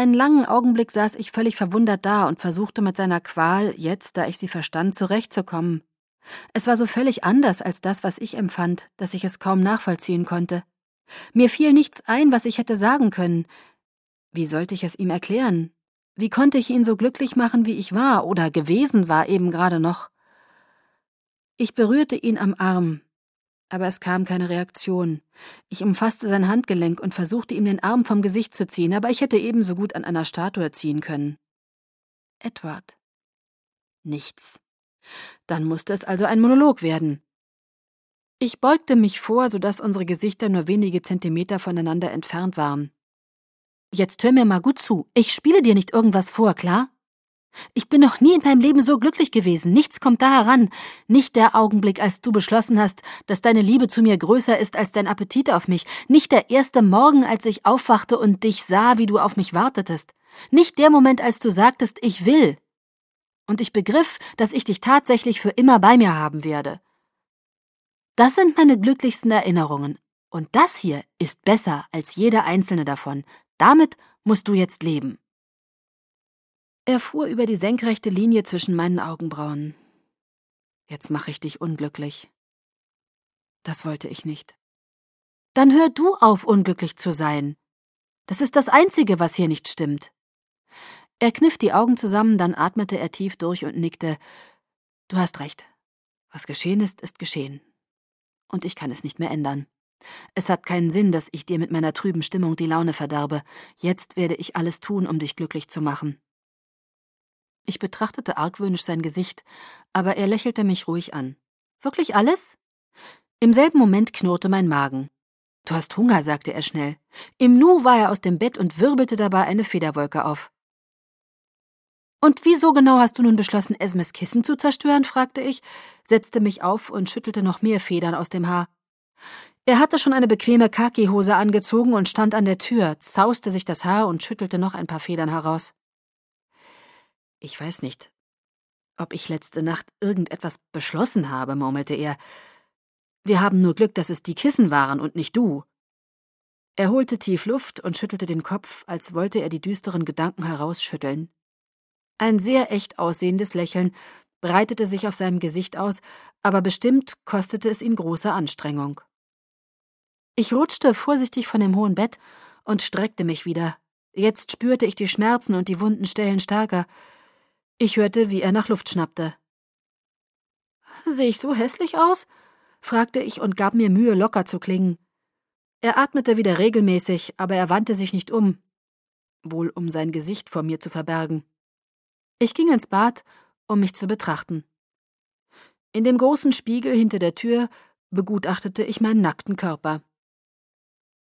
Einen langen Augenblick saß ich völlig verwundert da und versuchte mit seiner Qual, jetzt, da ich sie verstand, zurechtzukommen. Es war so völlig anders als das, was ich empfand, dass ich es kaum nachvollziehen konnte. Mir fiel nichts ein, was ich hätte sagen können. Wie sollte ich es ihm erklären? Wie konnte ich ihn so glücklich machen, wie ich war oder gewesen war eben gerade noch? Ich berührte ihn am Arm, aber es kam keine Reaktion. Ich umfasste sein Handgelenk und versuchte ihm den Arm vom Gesicht zu ziehen, aber ich hätte ebenso gut an einer Statue ziehen können. Edward. Nichts. Dann musste es also ein Monolog werden. Ich beugte mich vor, sodass unsere Gesichter nur wenige Zentimeter voneinander entfernt waren. Jetzt hör mir mal gut zu. Ich spiele dir nicht irgendwas vor, klar? Ich bin noch nie in meinem Leben so glücklich gewesen. Nichts kommt da heran. Nicht der Augenblick, als du beschlossen hast, dass deine Liebe zu mir größer ist als dein Appetit auf mich. Nicht der erste Morgen, als ich aufwachte und dich sah, wie du auf mich wartetest. Nicht der Moment, als du sagtest, ich will. Und ich begriff, dass ich dich tatsächlich für immer bei mir haben werde. Das sind meine glücklichsten Erinnerungen. Und das hier ist besser als jede einzelne davon. Damit musst du jetzt leben. Er fuhr über die senkrechte Linie zwischen meinen Augenbrauen. Jetzt mache ich dich unglücklich. Das wollte ich nicht. Dann hör du auf, unglücklich zu sein. Das ist das Einzige, was hier nicht stimmt. Er kniff die Augen zusammen, dann atmete er tief durch und nickte. Du hast recht. Was geschehen ist, ist geschehen. Und ich kann es nicht mehr ändern. Es hat keinen Sinn, dass ich dir mit meiner trüben Stimmung die Laune verderbe. Jetzt werde ich alles tun, um dich glücklich zu machen. Ich betrachtete argwöhnisch sein Gesicht, aber er lächelte mich ruhig an. Wirklich alles? Im selben Moment knurrte mein Magen. Du hast Hunger, sagte er schnell. Im Nu war er aus dem Bett und wirbelte dabei eine Federwolke auf. Und wieso genau hast du nun beschlossen, Esmes Kissen zu zerstören, fragte ich, setzte mich auf und schüttelte noch mehr Federn aus dem Haar. Er hatte schon eine bequeme Khaki-Hose angezogen und stand an der Tür, zauste sich das Haar und schüttelte noch ein paar Federn heraus. Ich weiß nicht, ob ich letzte Nacht irgendetwas beschlossen habe, murmelte er. Wir haben nur Glück, dass es die Kissen waren und nicht du. Er holte tief Luft und schüttelte den Kopf, als wollte er die düsteren Gedanken herausschütteln. Ein sehr echt aussehendes Lächeln breitete sich auf seinem Gesicht aus, aber bestimmt kostete es ihn große Anstrengung. Ich rutschte vorsichtig von dem hohen Bett und streckte mich wieder. Jetzt spürte ich die Schmerzen und die wunden Stellen stärker. Ich hörte, wie er nach Luft schnappte. »Sehe ich so hässlich aus?« fragte ich und gab mir Mühe, locker zu klingen. Er atmete wieder regelmäßig, aber er wandte sich nicht um, wohl um sein Gesicht vor mir zu verbergen. Ich ging ins Bad, um mich zu betrachten. In dem großen Spiegel hinter der Tür begutachtete ich meinen nackten Körper.